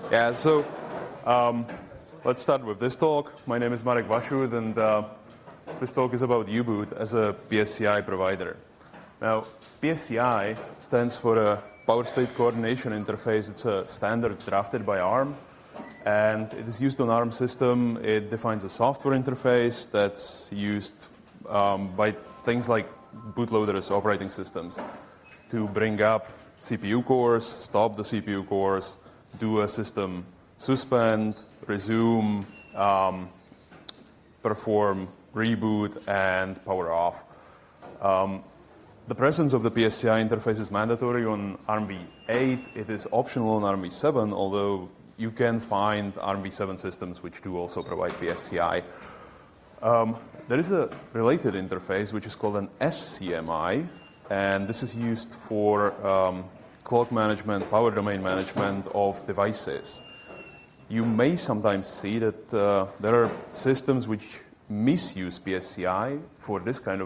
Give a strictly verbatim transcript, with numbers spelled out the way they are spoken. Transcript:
Yeah, so um, let's start with this talk. My name is Marek Vašud, and uh, this talk is about U-Boot as a P S C I provider. Now, P S C I stands for a Power State Coordination Interface. It's a standard drafted by ARM, and it is used on ARM system. It defines a software interface that's used um, by things like bootloaders, operating systems, to bring up C P U cores, stop the C P U cores, do a system suspend, resume, um, perform reboot, and power off. Um, the presence of the P S C I interface is mandatory on ARM v eight. It is optional on ARM v seven, although you can find ARM v seven systems which do also provide P S C I. Um, there is a related interface which is called an S C M I, and this is used for um, clock management, power domain management of devices. You may sometimes see that uh, there are systems which misuse P S C I for this kind of